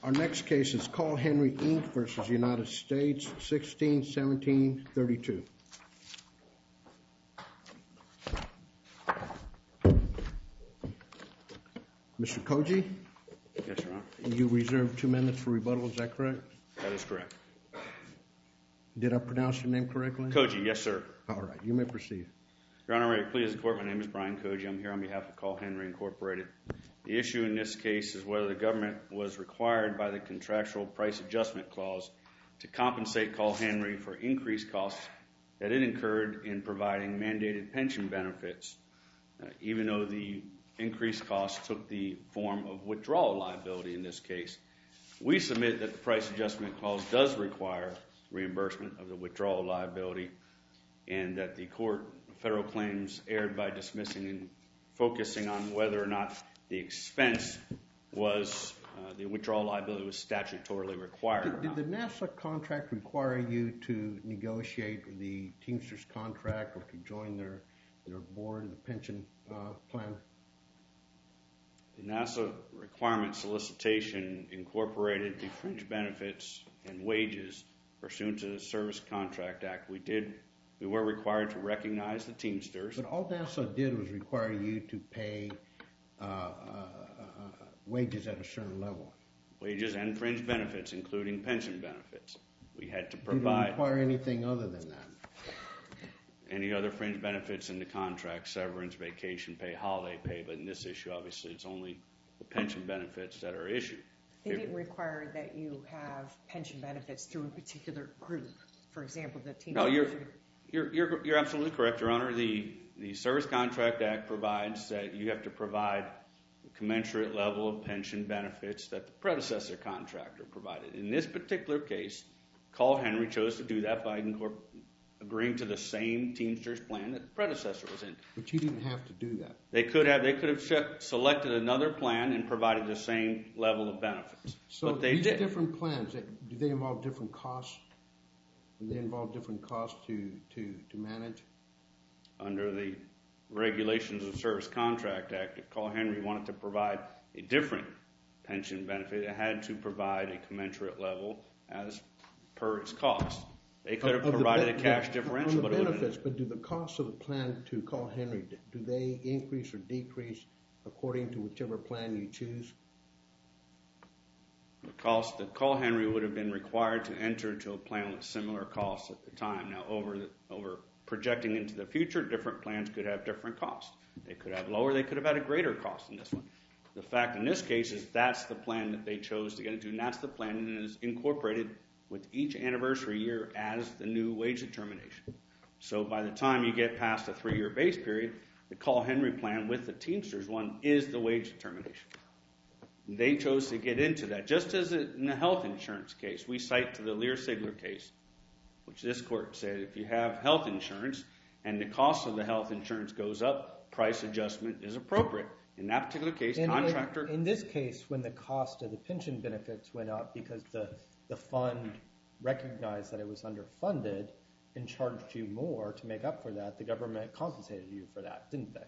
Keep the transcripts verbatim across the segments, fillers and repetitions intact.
Our next case is Carl Henry, Incorporated versus United States, sixteen seventeen thirty-two. Mister Koji? Yes, Your Honor. You reserved two minutes for rebuttal, is that correct? That is correct. Did I pronounce your name correctly? Koji, yes, sir. All right, you may proceed. Your Honor, may it please the Court, my name is Brian Koji. I'm here on behalf of Carl Henry, Incorporated. The issue in this case is whether the government was required by the contractual price adjustment clause to compensate Carl Henry for increased costs that it incurred in providing mandated pension benefits, uh, even though the increased costs took the form of withdrawal liability in this case. We submit that the price adjustment clause does require reimbursement of the withdrawal liability, and that the court federal claims erred by dismissing and focusing on whether or not the expense was, uh, the withdrawal liability was statutorily required. Did, did the NASA contract require you to negotiate the Teamsters contract or to join their, their board, the pension uh, plan? The NASA requirement solicitation incorporated the fringe benefits and wages pursuant to the Service Contract Act. We did, we were required to recognize the Teamsters. But all NASA did was require you to pay uh, uh, uh, wages at a certain level. Wages and fringe benefits, including pension benefits. We had to provide. Did it require anything other than that? Any other fringe benefits in the contract, severance, vacation pay, holiday pay, but in this issue, obviously, it's only the pension benefits that are issued. They didn't require that you have pension benefits through a particular group. For example, the team. No, you're, you're, you're, you're absolutely correct, Your Honor. The, the Service Contract Act provides that you have to provide a commensurate level of pension benefits that the predecessor contractor provided. In this particular case, Carl Henry chose to do that by incorporating agreeing to the same Teamsters plan that the predecessor was in. But you didn't have to do that. They could have. They could have selected another plan and provided the same level of benefits. So but they these did. different plans, do they involve different costs? Do they involve different costs to, to, to manage? Under the regulations of the Service Contract Act, if Carl Henry wanted to provide a different pension benefit, it had to provide a commensurate level as per its cost. They could have provided a cash differential, but it would have benefits. But do the costs of the plan to Carl Henry, do they increase or decrease according to whichever plan you choose? The cost that Carl Henry would have been required to enter into a plan with similar costs at the time. Now, over the, over projecting into the future, different plans could have different costs. They could have lower. They could have had a greater cost in this one. The fact in this case is that's the plan that they chose to get into, and that's the plan that is incorporated with each anniversary year as the new wage determination. So by the time you get past a three-year base period, the Carl Henry plan with the Teamsters one is the wage determination. They chose to get into that. Just as in the health insurance case, we cite to the Lear-Sigler case, which this court said if you have health insurance and the cost of the health insurance goes up, price adjustment is appropriate. In that particular case, in, contractor... In, in this case, when the cost of the pension benefits went up because the the fund recognized that it was underfunded and charged you more to make up for that, the government compensated you for that, didn't they?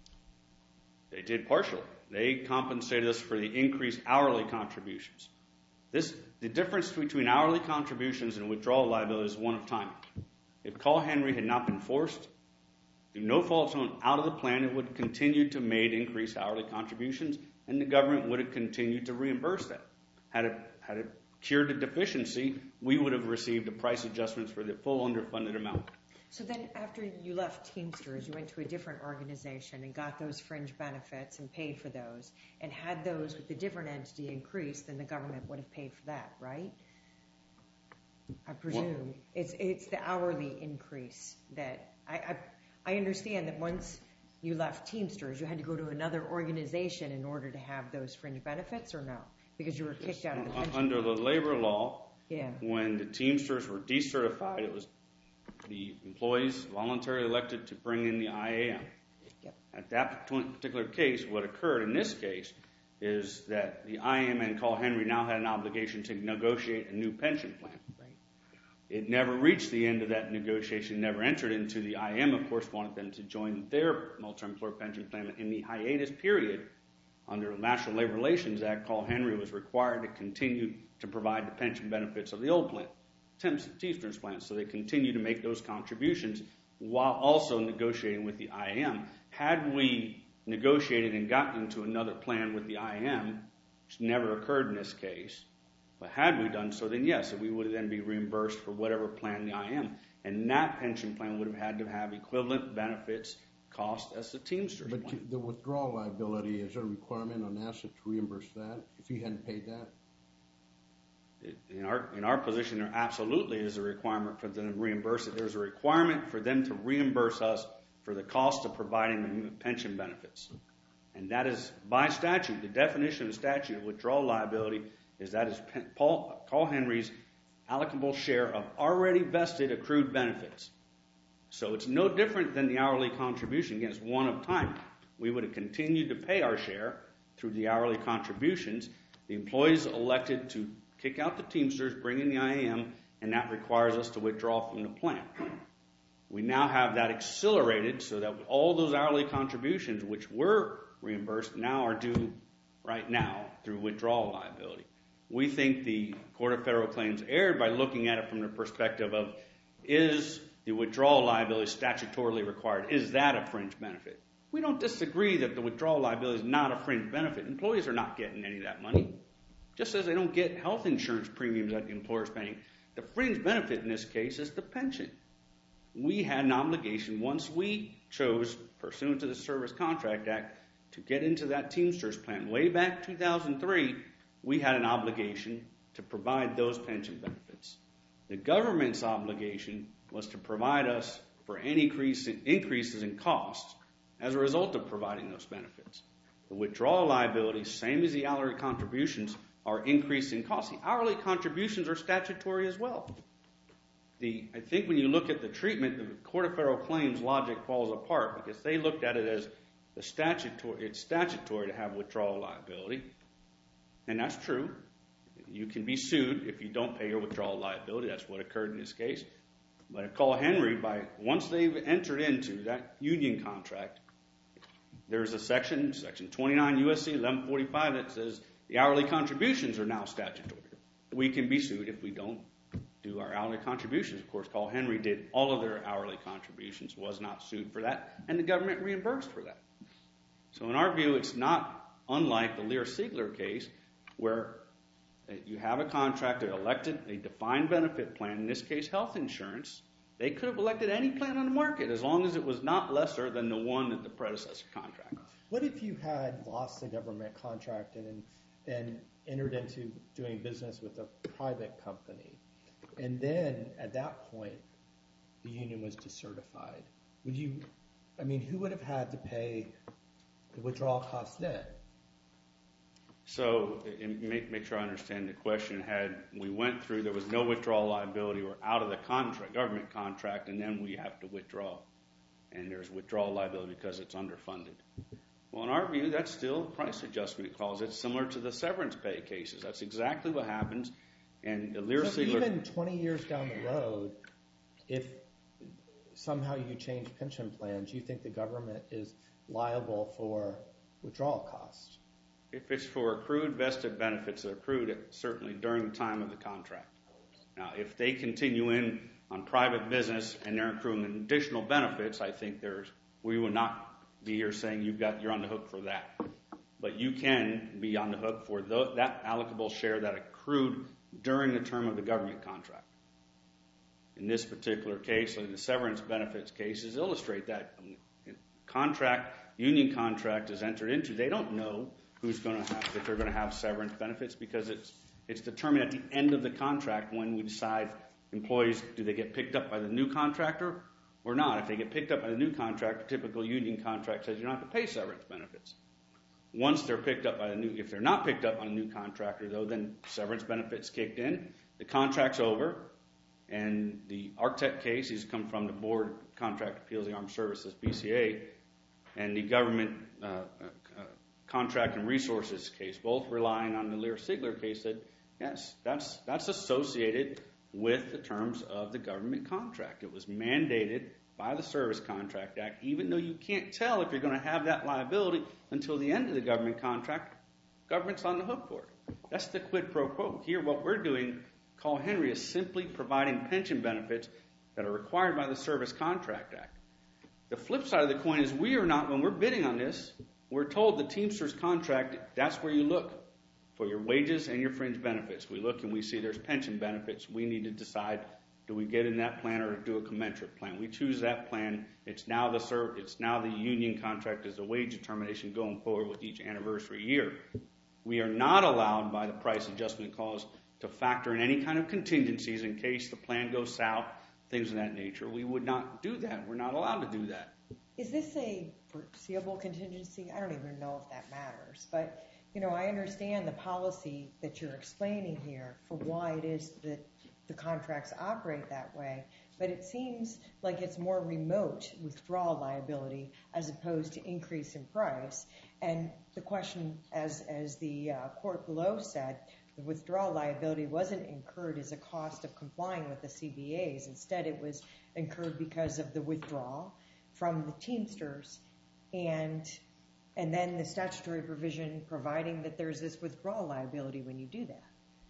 They did partially. They compensated us for the increased hourly contributions. This, the difference between hourly contributions and withdrawal liability is one of timing. If Carl Henry had not been forced, through no fault zone out of the plan, it would continue to make increased hourly contributions, and the government would have continued to reimburse that. Had it, had it cured the deficiency, we would have received a price adjustments for the full underfunded amount. So then after you left Teamsters, you went to a different organization and got those fringe benefits and paid for those, and had those with the different entity increased, then the government would have paid for that, right? I presume. Well, it's it's the hourly increase that I, I I understand that once you left Teamsters, you had to go to another organization in order to have those fringe benefits, or no? Because you were kicked out of the pension. Under the labor law, yeah. When the Teamsters were decertified, it was the employees voluntarily elected to bring in the I A M. Yep. At that particular case, what occurred in this case is that the I A M and Carl Henry now had an obligation to negotiate a new pension plan. Right. It never reached the end of that negotiation, never entered into the I A M, of course, wanted them to join their multi-employer pension plan in the hiatus period under the National Labor Relations Act, Paul Henry was required to continue to provide the pension benefits of the old plan, Teamsters plan, so they continue to make those contributions while also negotiating with the I A M. Had we negotiated and gotten into another plan with the I A M, which never occurred in this case, but had we done so, then yes, we would then be reimbursed for whatever plan the I A M. And that pension plan would have had to have equivalent benefits cost as the Teamsters But plan. the withdrawal liability, is there a requirement on NASA to reimburse that if you hadn't paid that? In our in our position, there absolutely is a requirement for them to reimburse it. There's a requirement for them to reimburse us for the cost of providing the pension benefits. And that is by statute. The definition of statute of withdrawal liability is that is Paul, Paul Henry's allocable share of already vested accrued benefits. So it's no different than the hourly contribution. Again, it's one of time. We would have continued to pay our share through the hourly contributions. The employees elected to kick out the Teamsters, bring in the I A M, and that requires us to withdraw from the plan. We now have that accelerated so that all those hourly contributions, which were reimbursed, now are due right now through withdrawal liability. We think the Court of Federal Claims erred by looking at it from the perspective of, is the withdrawal liability statutorily required? Is that a fringe benefit? We don't disagree that the withdrawal liability is not a fringe benefit. Employees are not getting any of that money. Just as they don't get health insurance premiums that the employer is paying, the fringe benefit in this case is the pension. We had an obligation once we chose, pursuant to the Service Contract Act, to get into that Teamsters plan. Way back two thousand three, we had an obligation to provide those pension benefits. The government's obligation was to provide us for any increase in, increases in costs as a result of providing those benefits. The withdrawal liability, same as the hourly contributions, are increasing costs. The hourly contributions are statutory as well. The, I think when you look at the treatment, the Court of Federal Claims logic falls apart because they looked at it as the statutory, it's statutory to have withdrawal liability, and that's true. You can be sued if you don't pay your withdrawal liability. That's what occurred in this case. But at Paul Henry, by once they've entered into that union contract, there's a section, section twenty-nine U S C eleven forty-five, that says the hourly contributions are now statutory. We can be sued if we don't do our hourly contributions. Of course, Paul Henry did all of their hourly contributions, was not sued for that, and the government reimbursed for that. So in our view, it's not unlike the Lear-Siegler case where you have a contract that elected a defined benefit plan, in this case health insurance. They could have elected any plan on the market as long as it was not lesser than the one that the predecessor contract. What if you had lost the government contract and and entered into doing business with a private company, and then at that point the union was decertified? Would you, I mean, who would have had to pay the withdrawal costs then? So make, make sure I understand the question. Had we went through, there was no withdrawal liability, we're out of the contract, government contract, and then we have to withdraw. And there's withdrawal liability because it's underfunded. Well, in our view, that's still a price adjustment clause. It's similar to the severance pay cases. That's exactly what happens. And the Lear-Siegler... So even twenty years down the road, if somehow you change pension plans, you think the government is liable for withdrawal costs? If it's for accrued vested benefits that are accrued certainly during the time of the contract. Now, if they continue in on private business and they're accruing additional benefits, I think there's we would not be here saying you've got you're on the hook for that. But you can be on the hook for the, that allocable share that accrued during the term of the government contract. In this particular case, like the severance benefits cases illustrate that. Contract, union contract is entered into. They don't know who's going to have, if they're going to have severance benefits, because it's it's determined at the end of the contract when we decide employees, do they get picked up by the new contractor or not? If they get picked up by the new contractor, typical union contract says you don't have to pay severance benefits. Once they're picked up by the new, if they're not picked up on a new contractor, though, then severance benefits kicked in, the contract's over, and the Architect case has come from the Board of Contract Appeals of the Armed Services, B C A, and the government uh, uh, contract and resources case, both relying on the Lear-Siegler case, said, yes, that's that's associated with the terms of the government contract. It was mandated by the Service Contract Act, even though you can't tell if you're going to have that liability until the end of the government contract, government's on the hook for it. That's the quid pro quo. Here, what we're doing, Call Henry, is simply providing pension benefits that are required by the Service Contract Act. The flip side of the coin is we are not, when we're bidding on this, we're told the Teamsters contract, that's where you look for your wages and your fringe benefits. We look and we see there's pension benefits. We need to decide, do we get in that plan or do a commensurate plan? We choose that plan. It's now the serv- it's now the union contract as a wage determination going forward with each anniversary year. We are not allowed by the price adjustment clause to factor in any kind of contingencies in case the plan goes south, things of that nature. We would not do that. We're not allowed to do that. Is this a foreseeable contingency? I don't even know if that matters. But, you know, I understand the policy that you're explaining here for why it is that the contracts operate that way. But it seems like it's more remote withdrawal liability as opposed to increase in price. And the question, as, as the uh, court below said, the withdrawal liability wasn't incurred as a cost of complying with the C B As. Instead, it was incurred because of the withdrawal from the Teamsters and and then the statutory provision providing that there's this withdrawal liability when you do that.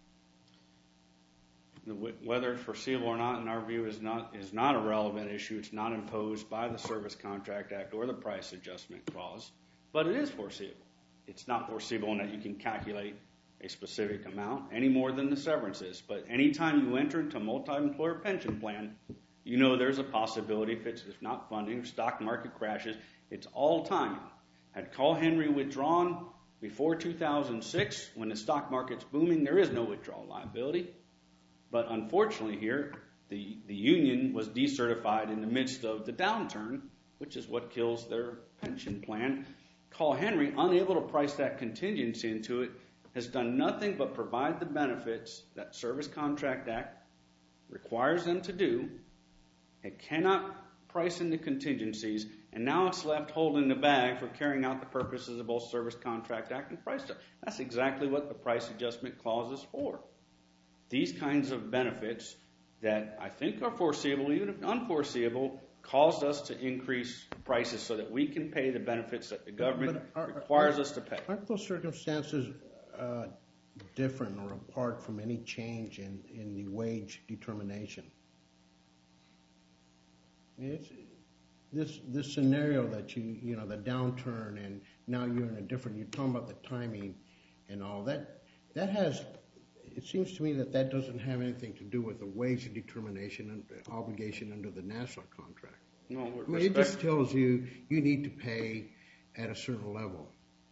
Whether it's foreseeable or not, in our view, is not is not a relevant issue. It's not imposed by the Service Contract Act or the Price Adjustment Clause, but it is foreseeable. It's not foreseeable in that you can calculate a specific amount any more than the severance is. But anytime you enter into a multi-employer pension plan, you know there's a possibility if it's if not funding, if stock market crashes, it's all timing. Had Call Henry withdrawn before two thousand six, when the stock market's booming, there is no withdrawal liability. But unfortunately here, the, the union was decertified in the midst of the downturn, which is what kills their pension plan. Call Henry, unable to price that contingency into it, has done nothing but provide the benefits that Service Contract Act requires them to do. It cannot price in the contingencies, and now it's left holding the bag for carrying out the purposes of both Service Contract Act and Price Adjustment. That's exactly what the Price Adjustment Clause is for. These kinds of benefits that I think are foreseeable, even if unforeseeable, caused us to increase prices so that we can pay the benefits that the government are, requires are, us to pay. Aren't those circumstances uh, different or apart from any change in, in the wage determination? It's, this this scenario that you, you know, the downturn and now you're in a different, you're talking about the timing and all that, that has, it seems to me that that doesn't have anything to do with the wage determination and the obligation under the national contract. No, I mean, it just tells you you need to pay at a certain level.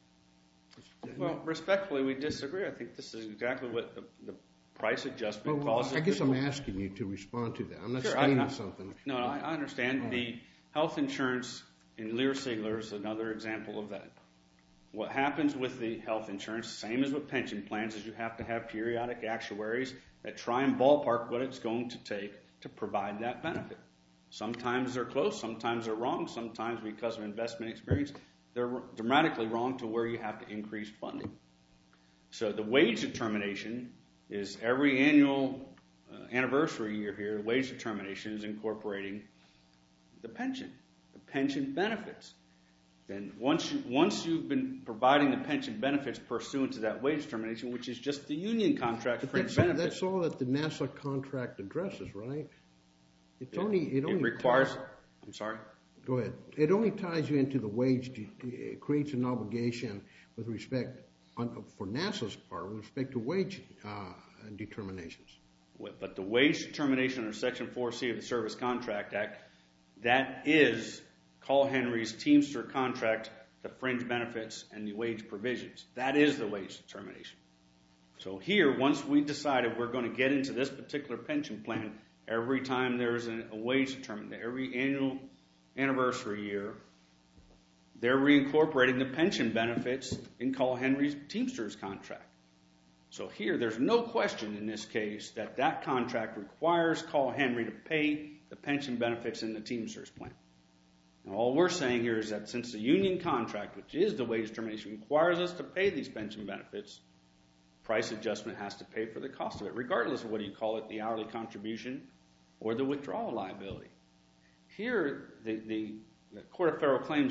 Well, respectfully, we disagree. I think this is exactly what the, the price adjustment well, clause is. I guess I'm asking you to respond to that. I'm not sure, stating I, I, something. No, I, I understand. All the right. Health insurance in Lear-Sigler is another example of that. What happens with the health insurance, same as with pension plans, is you have to have periodic actuaries that try and ballpark what it's going to take to provide that benefit. Sometimes they're close, sometimes they're wrong, sometimes because of investment experience, they're dramatically wrong to where you have to increase funding. So the wage determination is every annual uh, anniversary year here, the wage determination is incorporating the pension, the pension benefits. Then once, you, once you've been providing the pension benefits pursuant to that wage determination, which is just the union contract for benefits. That's all that the NASA contract addresses, right? It's it, only, it, only it requires, ties, I'm sorry? Go ahead. It only ties you into the wage, it creates an obligation with respect, on, for NASA's part, with respect to wage uh, determinations. But the wage determination under Section four C of the Service Contract Act, that is Call Henry's Teamster contract, the fringe benefits, and the wage provisions. That is the wage determination. So here, once we decided we're going to get into this particular pension plan, every time there's a wage determination, every annual anniversary year, they're reincorporating the pension benefits in Call Henry's Teamsters contract. So here, there's no question in this case that that contract requires Call Henry to pay the pension benefits in the Teamsters plan. And all we're saying here is that since the union contract, which is the wage determination, requires us to pay these pension benefits, price adjustment has to pay for the cost of it, regardless of whether you call it the hourly contribution or the withdrawal liability. Here, the, the, the Court of Federal Claims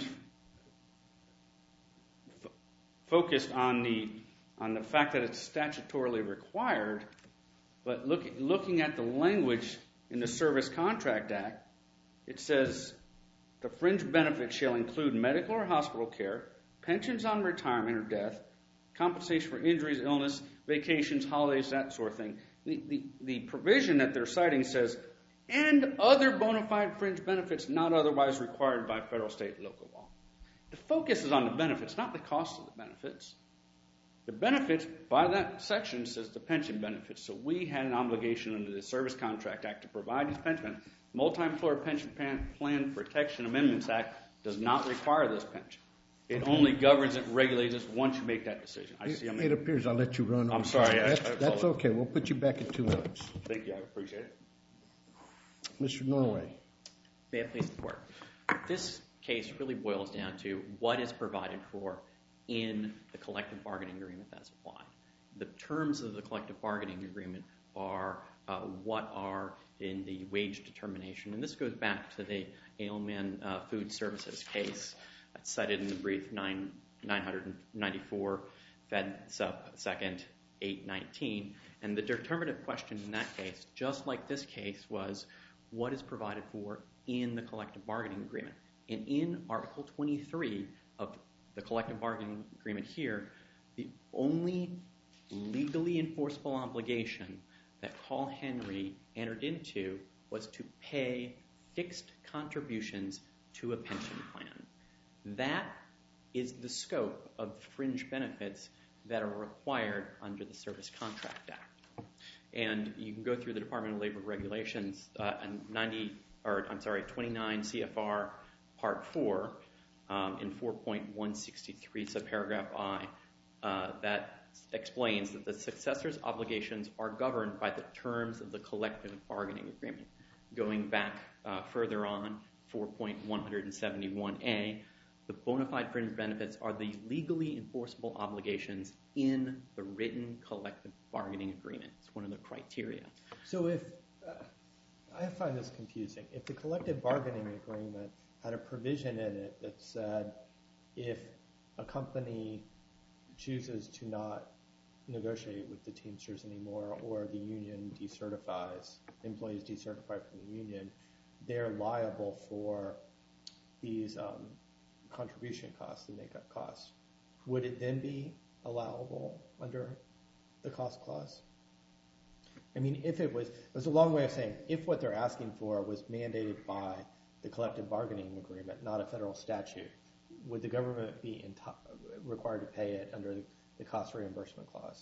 f- focused on the on the fact that it's statutorily required, but look, looking at the language in the Service Contract Act, it says the fringe benefits shall include medical or hospital care, pensions on retirement or death, compensation for injuries, illness, vacations, holidays, that sort of thing. The, the, the provision that they're citing says, and other bona fide fringe benefits not otherwise required by federal, state, and local law. The focus is on the benefits, not the cost of the benefits. The benefits, by that section, says the pension benefits. So we had an obligation under the Service Contract Act to provide these pension. Multi-employer Pension Plan Protection Amendments Act does not require this pension. It only governs and regulates us once you make that decision. I see. It, it appears I'll let you run. I'm sorry. I, That's, I that's okay. We'll put you back in two minutes. Thank you. I appreciate it. Mister Norway. May it please the Court. This case really boils down to what is provided for in the collective bargaining agreement that's applied. The terms of the collective bargaining agreement are uh, what are in the wage determination. And this goes back to the Ailman uh, Food Services case that's cited in the brief nine ninety-four, Fed Sup Second eight nineteen. And the determinative question in that case, just like this case, was what is provided for in the collective bargaining agreement. And in Article twenty-three of the collective bargaining agreement here, the only legally enforceable obligation that Paul Henry entered into was to pay fixed contributions to a pension plan. That is the scope of fringe benefits that are required under the Service Contract Act. And you can go through the Department of Labor regulations uh, and ninety, or I'm sorry, twenty-nine C F R Part four um, in four point one sixty-three subparagraph I uh, that explains that the successor's obligations are governed by the terms of the collective bargaining agreement. Going back uh, further on, four point one seventy-one A, the bona fide fringe benefits are the legally enforceable obligations in the written collective bargaining agreement. It's one of the criteria. So if, uh, I find this confusing, if the collective bargaining agreement had a provision in it that said if a company chooses to not negotiate with the Teamsters anymore or the union decertifies, employees decertify from the union, they're liable for these um, contribution costs, the makeup costs. Would it then be allowable under the cost clause? I mean, if it was, it was a long way of saying, if what they're asking for was mandated by the collective bargaining agreement, not a federal statute, would the government be required to pay it under the, the cost reimbursement clause?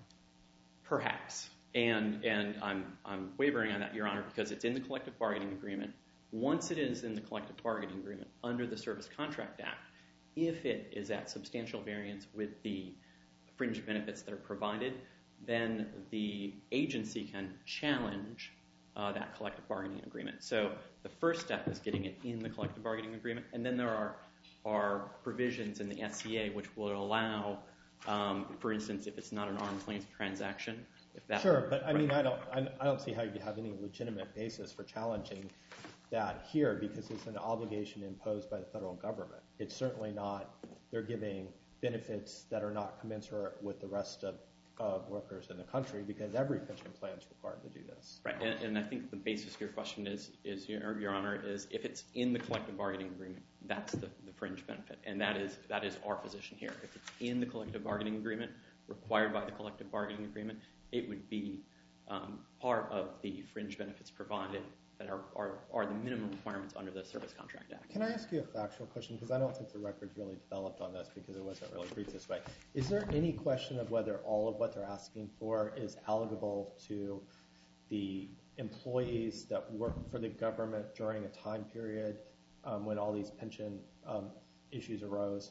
Perhaps. And and I'm I'm wavering on that, Your Honor, because it's in the collective bargaining agreement. Once it is in the collective bargaining agreement under the Service Contract Act, if it is at substantial variance with the fringe benefits that are provided, then the agency can challenge uh, that collective bargaining agreement. So the first step is getting it in the collective bargaining agreement, and then there are are provisions in the S C A which will allow, um, for instance, if it's not an arm's length transaction. If that sure, but I mean, I don't, I don't see how you have any legitimate basis for challenging that here because it's an obligation imposed by the federal government. It's certainly not, they're giving benefits that are not commensurate with the rest of, of workers in the country because every pension plan is required to do this. Right, and, and I think the basis of your question is, is your, Your Honor, is if it's in the collective bargaining agreement, that's the, the fringe benefit, and that is that is our position here. If it's in the collective bargaining agreement, required by the collective bargaining agreement, it would be um, part of the fringe benefits provided that are, are, are the minimum requirements under the Service Contract Act. Can I ask you a factual question? Because I don't think the record's really developed on this because it wasn't really briefed this way. Is there any question of whether all of what they're asking for is allocable to the employees that work for the government during a time period um, when all these pension um, issues arose?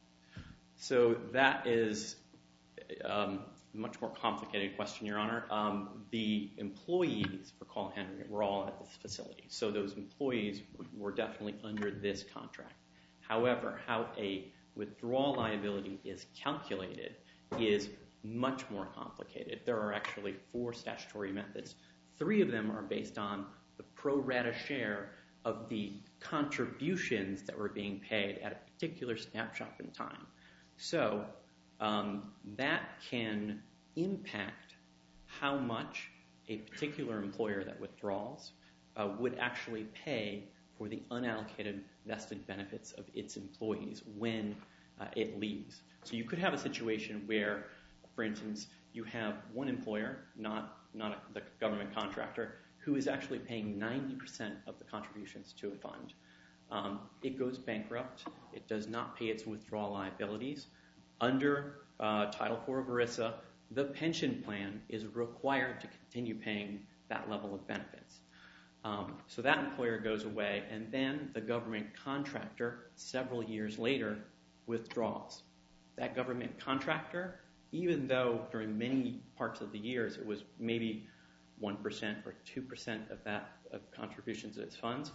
So that is um, a much more complicated question, Your Honor. Um, the employees for Paul Henry were all at this facility, so those employees were definitely under this contract. However, how a withdrawal liability is calculated is much more complicated. There are actually four statutory methods. Three of them are based on the pro rata share of the contributions that were being paid at a particular snapshot in time. So um, that can impact how much a particular employer that withdraws uh, would actually pay for the unallocated vested benefits of its employees when uh, it leaves. So you could have a situation where, for instance, you have one employer, not, not a, the government contractor, who is actually paying ninety percent of the contributions to a fund. Um, it goes bankrupt. It does not pay its withdrawal liabilities. Under uh, Title four of ERISA, the pension plan is required to continue paying that level of benefits. Um, so that employer goes away, and then the government contractor, several years later, withdraws. That government contractor, even though during many parts of the years it was maybe one percent or two percent of that of contributions to its funds,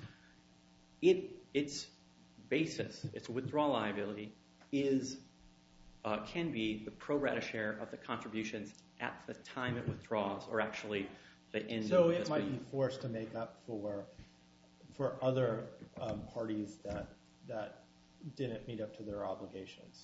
it, its basis, its withdrawal liability, is uh, can be the pro rata share of the contributions at the time it withdraws, or actually the end So of the it fiscal might year. be forced to make up for for other um, parties that that didn't meet up to their obligations.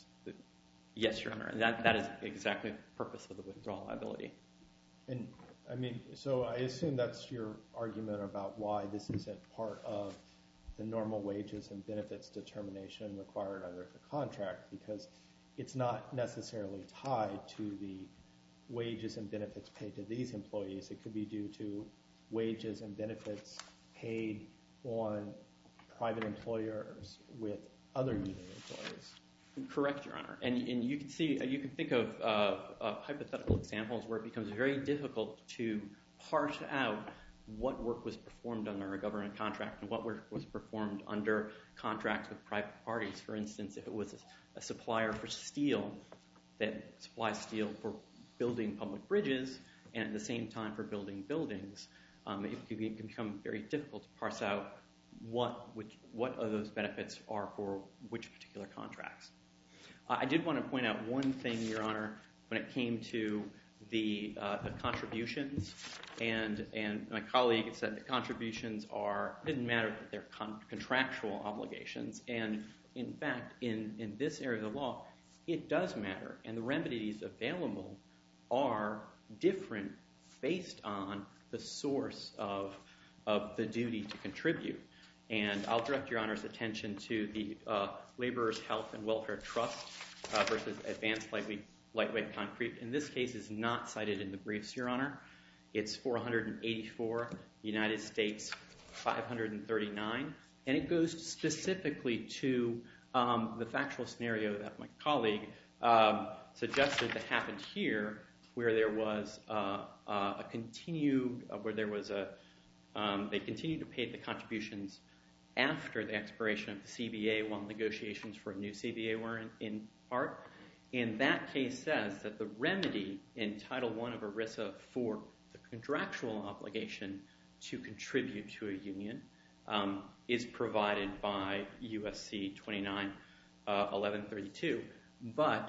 Yes, Your Honor, and that, that is exactly the purpose of the withdrawal liability. And I mean, so I assume that's your argument about why this isn't part of the normal wages and benefits determination required under the contract, because it's not necessarily tied to the wages and benefits paid to these employees. It could be due to wages and benefits paid on private employers with other union employees. Correct, Your Honor. And, and you can see, you can think of uh, uh, hypothetical examples where it becomes very difficult to parse out what work was performed under a government contract and what work was performed under contracts with private parties. For instance, if it was a, a supplier for steel that supplies steel for building public bridges and at the same time for building buildings, um, it, can be, it can become very difficult to parse out what, which, what of those benefits are for which particular contracts. Uh, I did want to point out one thing, Your Honor, when it came to the, uh, the contributions, and, and my colleague said that contributions are, it didn't matter that they're con contractual obligations, and in fact, in, in this area of the law, it does matter, and the remedies available are different based on the source of, of the duty to contribute. And I'll direct Your Honor's attention to the uh, Laborers' Health and Welfare Trust uh, versus Advanced Lightweight, Lightweight Concrete. In this case, is not cited in the briefs, Your Honor. It's four hundred eighty-four, United States five hundred thirty-nine, and it goes specifically to um, the factual scenario that my colleague um, suggested that happened here, where there was uh, uh, a continued, uh, where there was a, um, they continued to pay the contributions after the expiration of the C B A while negotiations for a new C B A were in, in part. And that case says that the remedy in Title one of ERISA for the contractual obligation to contribute to a union um, is provided by U S C twenty-nine eleven thirty-two. But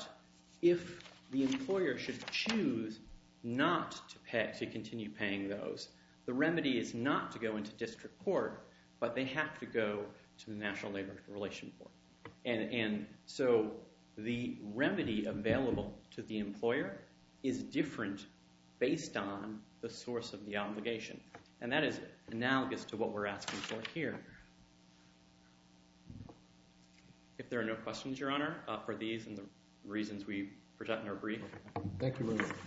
if the employer should choose not to pay, to continue paying those, the remedy is not to go into district court, but they have to go to the National Labor Relations Board. And, and so the remedy available to the employer is different based on the source of the obligation. And that is analogous to what we're asking for here. If there are no questions, Your Honor, uh, for these and the reasons we present in our brief. Thank you very much.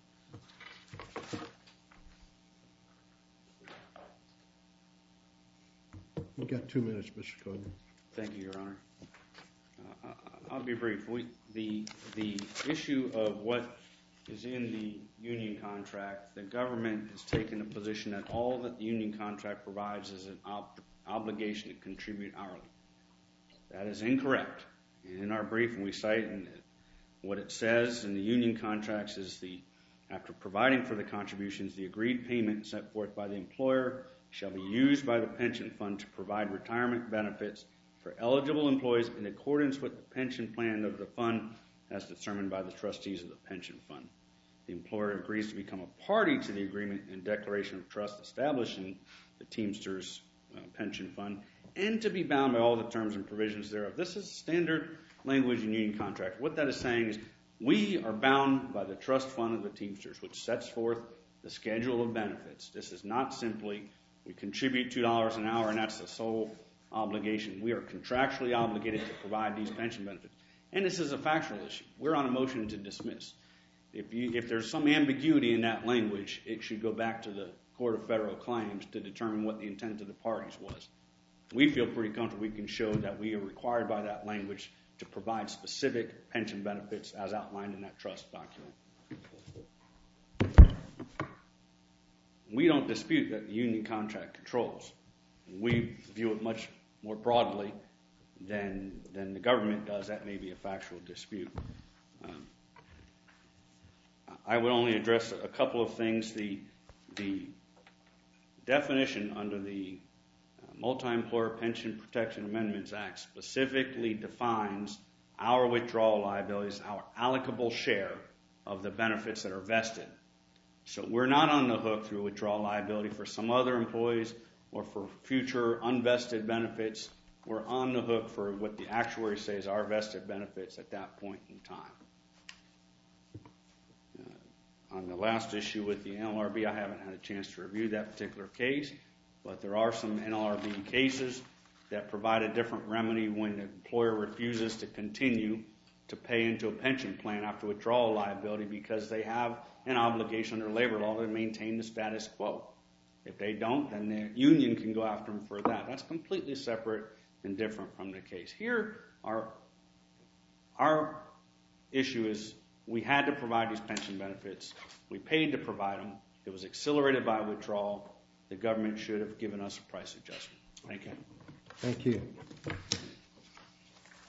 You got two minutes, Mister Cohen. Thank you, Your Honor. Uh, I'll be brief. We, the, the issue of what is in the union contract, the government has taken a position that all that the union contract provides is an ob obligation to contribute hourly. That is incorrect. And in our brief, we cite in what it says in the union contracts is the, after providing for the contributions, the agreed payment set forth by the employer shall be used by the pension fund to provide retirement benefits for eligible employees in accordance with the pension plan of the fund as determined by the trustees of the pension fund. The employer agrees to become a party to the agreement and declaration of trust establishing the Teamsters uh, pension fund, and to be bound by all the terms and provisions thereof. This is standard language in union contracts. What that is saying is we are bound by the trust fund of the Teamsters, which sets forth the schedule of benefits. This is not simply we contribute two dollars an hour and that's the sole obligation. We are contractually obligated to provide these pension benefits. And this is a factual issue. We're on a motion to dismiss. If, you, if there's some ambiguity in that language, it should go back to the Court of Federal Claims to determine what the intent of the parties was. We feel pretty comfortable we can show that we are required by that language to provide specific pension benefits as outlined in that trust document. We don't dispute that the union contract controls. We view it much more broadly than, than the government does. That may be a factual dispute. Um, I would only address a couple of things. The, the definition under the Multi-Employer Pension Protection Amendments Act specifically defines our withdrawal liabilities, our allocable share of the benefits that are vested. So we're not on the hook through withdrawal liability for some other employees or for future unvested benefits. We're on the hook for what the actuary says are vested benefits at that point in time. Uh, on the last issue with the N L R B, I haven't had a chance to review that particular case, but there are some N L R B cases that provide a different remedy when the employer refuses to continue to pay into a pension plan after withdrawal liability because they have an obligation under labor law to maintain the status quo. If they don't, then the union can go after them for that. That's completely separate and different from the case. Here, our, our issue is we had to provide these pension benefits. We paid to provide them. It was accelerated by withdrawal. The government should have given us a price adjustment. Thank you. Thank you.